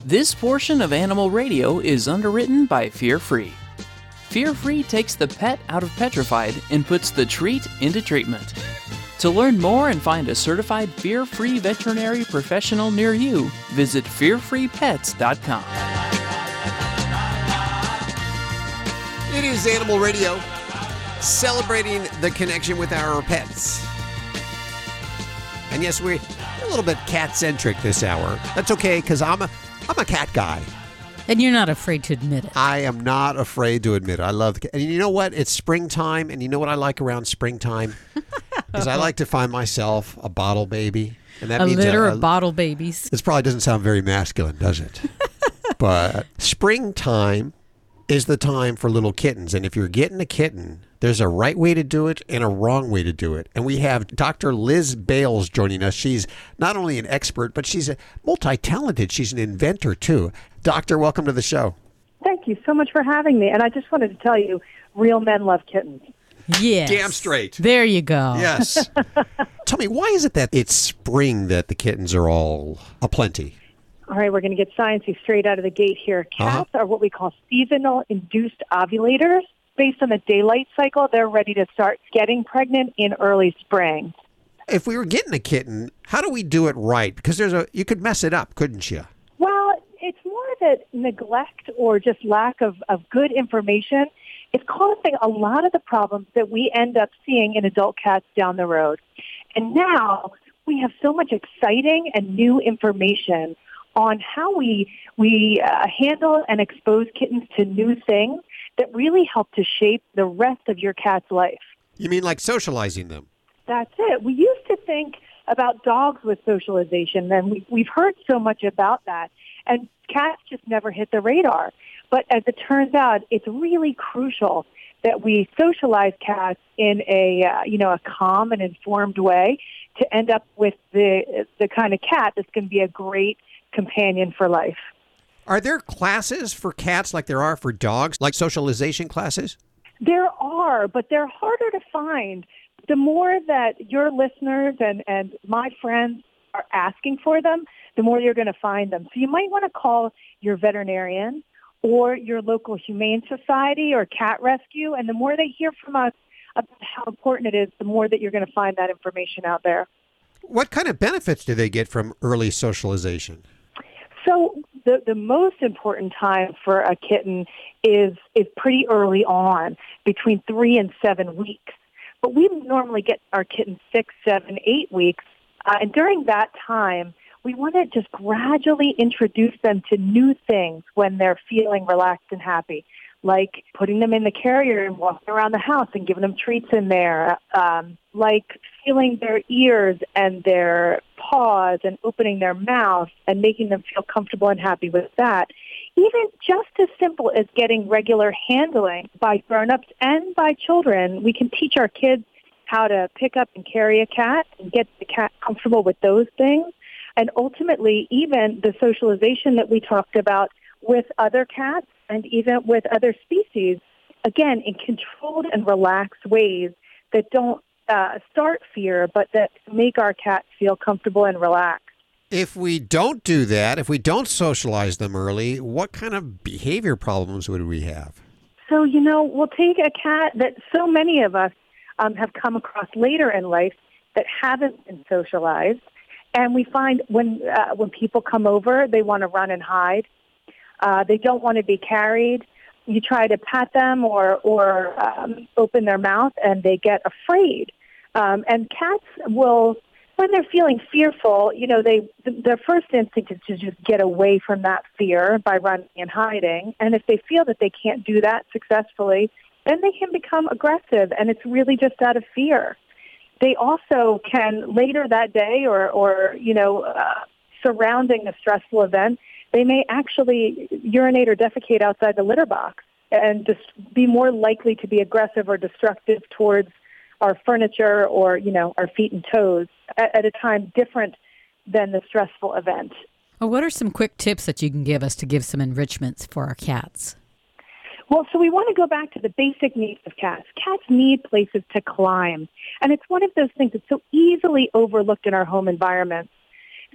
This portion of Animal Radio is underwritten by Fear Free. Fear Free takes the pet out of petrified and puts the treat into treatment. To learn more and find a certified fear-free veterinary professional near you, visit fearfreepets.com. It is Animal Radio, celebrating the connection with our pets. And yes, we're a little bit cat-centric this hour. That's okay, because I'm a cat guy. And you're not afraid to admit it. I am not afraid to admit it. I love the cat. And you know what? It's springtime, and you know what I like around springtime? Is I like to find myself a bottle baby. And that a means litter of bottle babies. This probably doesn't sound very masculine, does it? But springtime is the time for little kittens. And if you're getting a kitten, there's a right way to do it and a wrong way to do it. And we have Dr. Liz Bales joining us. She's not only an expert, but she's a multi-talented. She's an inventor, too. Doctor, welcome to the show. Thank you so much for having me. And I just wanted to tell you, real men love kittens. Yes. Damn straight. There you go. Yes. Tell me, why is it that it's spring that the kittens are all aplenty? All right, we're going to get sciencey straight out of the gate here. Cats are what we call seasonal induced ovulators. Based on the daylight cycle, they're ready to start getting pregnant in early spring. If we were getting a kitten, how do we do it right? Because you could mess it up, couldn't you? Well, it's more that neglect or just lack of good information is causing a lot of the problems that we end up seeing in adult cats down the road. And now we have so much exciting and new information on how we handle and expose kittens to new things that really help to shape the rest of your cat's life. You mean like socializing them? That's it. We used to think about dogs with socialization, and we've heard so much about that, and cats just never hit the radar. But as it turns out, it's really crucial that we socialize cats in a calm and informed way to end up with the kind of cat that's going to be a great companion for life. Are there classes for cats like there are for dogs, like socialization classes? There are, but they're harder to find. The more that your listeners and my friends are asking for them, the more you're going to find them. So you might want to call your veterinarian or your local humane society or cat rescue, and the more they hear from us about how important it is, the more that you're going to find that information out there. What kind of benefits do they get from early socialization? So the most important time for a kitten is pretty early on, between 3 and 7 weeks. But we normally get our kittens 6, 7, 8 weeks. And during that time, we want to just gradually introduce them to new things when they're feeling relaxed and happy, like putting them in the carrier and walking around the house and giving them treats in there, like feeling their ears and their paws and opening their mouth and making them feel comfortable and happy with that. Even just as simple as getting regular handling by grown-ups and by children, we can teach our kids how to pick up and carry a cat and get the cat comfortable with those things. And ultimately, even the socialization that we talked about with other cats and even with other species, again, in controlled and relaxed ways that don't start fear, but that make our cats feel comfortable and relaxed. If we don't do that, if we don't socialize them early, what kind of behavior problems would we have? So, we'll take a cat that so many of us have come across later in life that haven't been socialized. And we find when people come over, they want to run and hide. They don't want to be carried. You try to pat them or open their mouth, and they get afraid. And cats will, when they're feeling fearful, their first instinct is to just get away from that fear by running and hiding. And if they feel that they can't do that successfully, then they can become aggressive, and it's really just out of fear. They also can later that day or surrounding a stressful event, they may actually urinate or defecate outside the litter box and just be more likely to be aggressive or destructive towards our furniture or, our feet and toes at a time different than the stressful event. Well, what are some quick tips that you can give us to give some enrichments for our cats? Well, so we want to go back to the basic needs of cats. Cats need places to climb, and it's one of those things that's so easily overlooked in our home environments.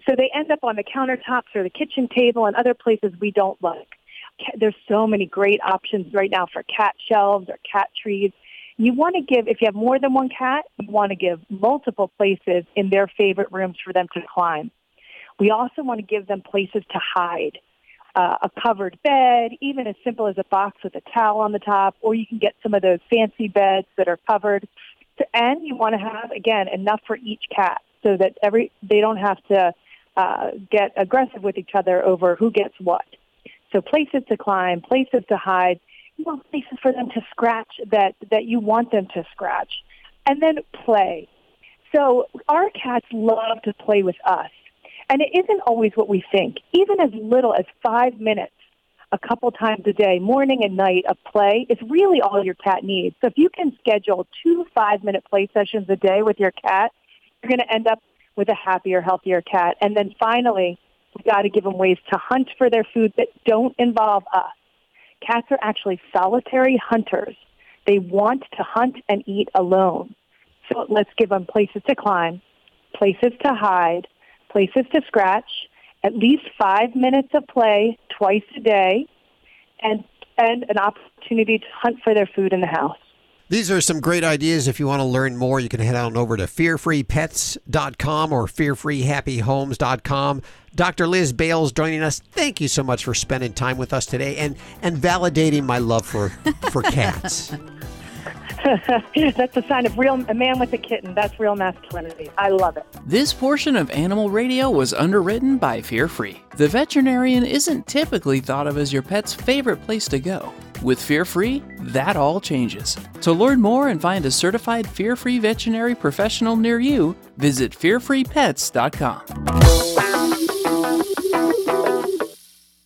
So they end up on the countertops or the kitchen table and other places we don't like. There's so many great options right now for cat shelves or cat trees. You want to give, if you have more than one cat, you want to give multiple places in their favorite rooms for them to climb. We also want to give them places to hide. A covered bed, even as simple as a box with a towel on the top, or you can get some of those fancy beds that are covered. And you want to have, again, enough for each cat so that they don't have to get aggressive with each other over who gets what. So places to climb, places to hide. You want places for them to scratch that you want them to scratch. And then play. So our cats love to play with us. And it isn't always what we think. Even as little as 5 minutes a couple times a day, morning and night of play, is really all your cat needs. So if you can schedule 2 5-minute play sessions a day with your cat, you're going to end up with a happier, healthier cat. And then finally, we've got to give them ways to hunt for their food that don't involve us. Cats are actually solitary hunters. They want to hunt and eat alone. So let's give them places to climb, places to hide, places to scratch, at least 5 minutes of play twice a day, and an opportunity to hunt for their food in the house. These are some great ideas. If you want to learn more, you can head on over to fearfreepets.com or fearfreehappyhomes.com. Dr. Liz Bales joining us. Thank you so much for spending time with us today and validating my love for cats. That's a sign of a man with a kitten. That's real masculinity. I love it. This portion of Animal Radio was underwritten by Fear Free. The veterinarian isn't typically thought of as your pet's favorite place to go. With Fear Free, that all changes. To learn more and find a certified Fear Free veterinary professional near you, visit fearfreepets.com.